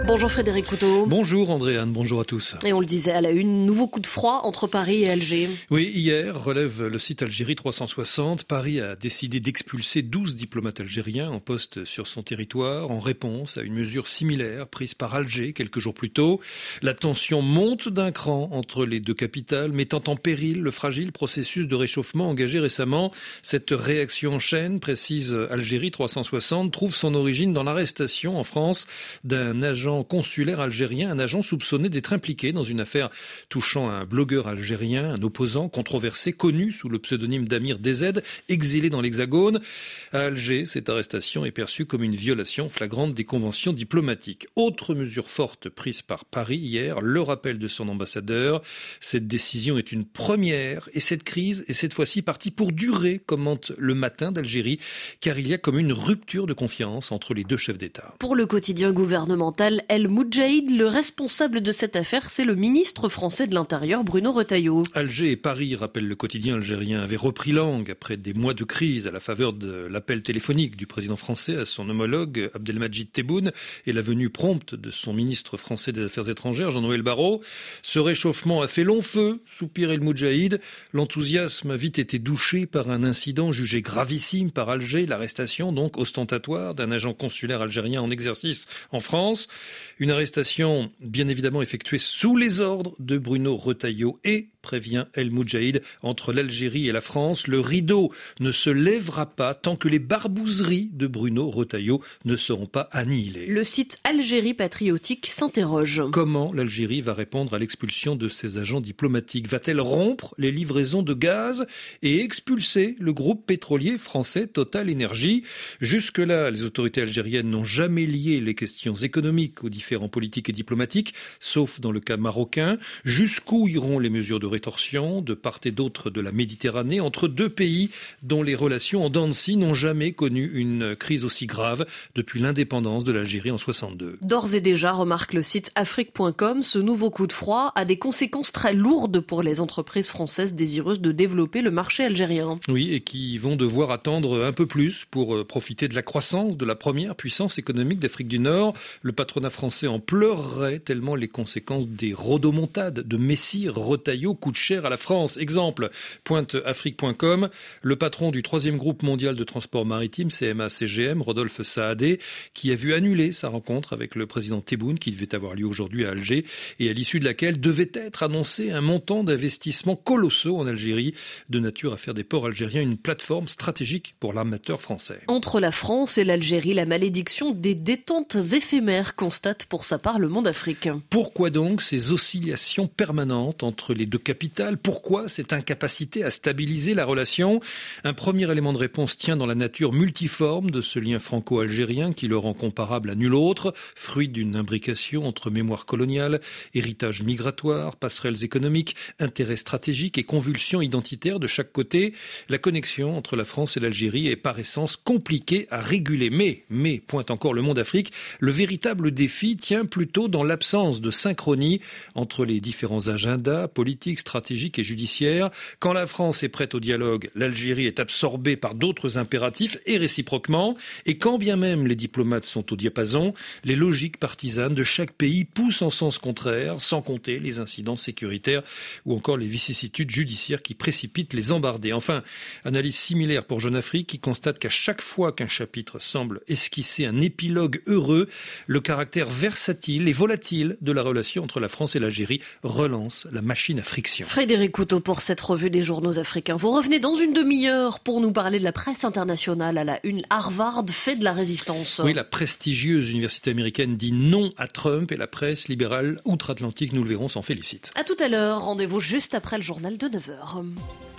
Bonjour Frédéric Couteau. Bonjour Andréane, bonjour à tous. Et on le disait à la une, nouveau coup de froid entre Paris et Alger. Oui, hier, relève le site Algérie 360, Paris a décidé d'expulser 12 diplomates algériens en poste sur son territoire en réponse à une mesure similaire prise par Alger quelques jours plus tôt. La tension monte d'un cran entre les deux capitales, mettant en péril le fragile processus de réchauffement engagé récemment. Cette réaction en chaîne, précise Algérie 360, trouve son origine dans l'arrestation en France d'un agent consulaire algérien, un agent soupçonné d'être impliqué dans une affaire touchant un blogueur algérien, un opposant controversé, connu sous le pseudonyme d'Amir DZ, exilé dans l'Hexagone. À Alger, cette arrestation est perçue comme une violation flagrante des conventions diplomatiques. Autre mesure forte prise par Paris hier, le rappel de son ambassadeur. Cette décision est une première et cette crise est cette fois-ci partie pour durer, commente Le Matin d'Algérie, car il y a comme une rupture de confiance entre les deux chefs d'État. Pour le quotidien gouvernemental El Moudjahid, le responsable de cette affaire, c'est le ministre français de l'Intérieur, Bruno Retailleau. Alger et Paris, rappelle le quotidien algérien, avaient repris langue après des mois de crise à la faveur de l'appel téléphonique du président français à son homologue Abdelmadjid Tebboune et la venue prompte de son ministre français des Affaires étrangères, Jean-Noël Barrot. Ce réchauffement a fait long feu, soupire El Moudjahid. L'enthousiasme a vite été douché par un incident jugé gravissime par Alger, l'arrestation donc ostentatoire d'un agent consulaire algérien en exercice en France. Une arrestation bien évidemment effectuée sous les ordres de Bruno Retailleau et, prévient El Moudjahid, entre l'Algérie et la France, le rideau ne se lèvera pas tant que les barbouzeries de Bruno Retailleau ne seront pas annihilées. Le site Algérie Patriotique s'interroge. Comment l'Algérie va répondre à l'expulsion de ses agents diplomatiques? Va-t-elle rompre les livraisons de gaz et expulser le groupe pétrolier français Total Énergie? Jusque-là, les autorités algériennes n'ont jamais lié les questions économiques aux différents politiques et diplomatiques, sauf dans le cas marocain. Jusqu'où iront les mesures de rétorsion de part et d'autre de la Méditerranée entre deux pays dont les relations en dents de scie n'ont jamais connu une crise aussi grave depuis l'indépendance de l'Algérie en 62. D'ores et déjà, remarque le site afrique.com, ce nouveau coup de froid a des conséquences très lourdes pour les entreprises françaises désireuses de développer le marché algérien. Oui, et qui vont devoir attendre un peu plus pour profiter de la croissance de la première puissance économique d'Afrique du Nord. Le patronat français en pleurerait tellement les conséquences des rodomontades de Messire Retailleau coûtent cher à la France. Exemple, pointe afrique.com, le patron du 3e groupe mondial de transport maritime, CMA-CGM, Rodolphe Saadé, qui a vu annuler sa rencontre avec le président Tebboune, qui devait avoir lieu aujourd'hui à Alger, et à l'issue de laquelle devait être annoncé un montant d'investissements colossaux en Algérie, de nature à faire des ports algériens une plateforme stratégique pour l'armateur français. Entre la France et l'Algérie, la malédiction des détentes éphémères, constate pour sa part Le Monde Afrique. Pourquoi donc ces oscillations permanentes entre les deux capitales? Pourquoi cette incapacité à stabiliser la relation? Un premier élément de réponse tient dans la nature multiforme de ce lien franco-algérien qui le rend comparable à nul autre, fruit d'une imbrication entre mémoire coloniale, héritage migratoire, passerelles économiques, intérêts stratégiques et convulsions identitaires de chaque côté. La connexion entre la France et l'Algérie est par essence compliquée à réguler. Mais, pointe encore Le Monde Afrique, le véritable défi tient plutôt dans l'absence de synchronie entre les différents agendas politiques, stratégiques et judiciaires. Quand la France est prête au dialogue, l'Algérie est absorbée par d'autres impératifs et réciproquement. Et quand bien même les diplomates sont au diapason, les logiques partisanes de chaque pays poussent en sens contraire, sans compter les incidents sécuritaires ou encore les vicissitudes judiciaires qui précipitent les embardées. Enfin, analyse similaire pour Jeune Afrique qui constate qu'à chaque fois qu'un chapitre semble esquisser un épilogue heureux, le caractère versatile et volatile de la relation entre la France et l'Algérie relance la machine à friction. Frédéric Couteau pour cette revue des journaux africains. Vous revenez dans une demi-heure pour nous parler de la presse internationale à la une. Harvard fait de la résistance. Oui, la prestigieuse université américaine dit non à Trump et la presse libérale outre-Atlantique, nous le verrons, s'en félicite. À tout à l'heure, rendez-vous juste après le journal de 9h.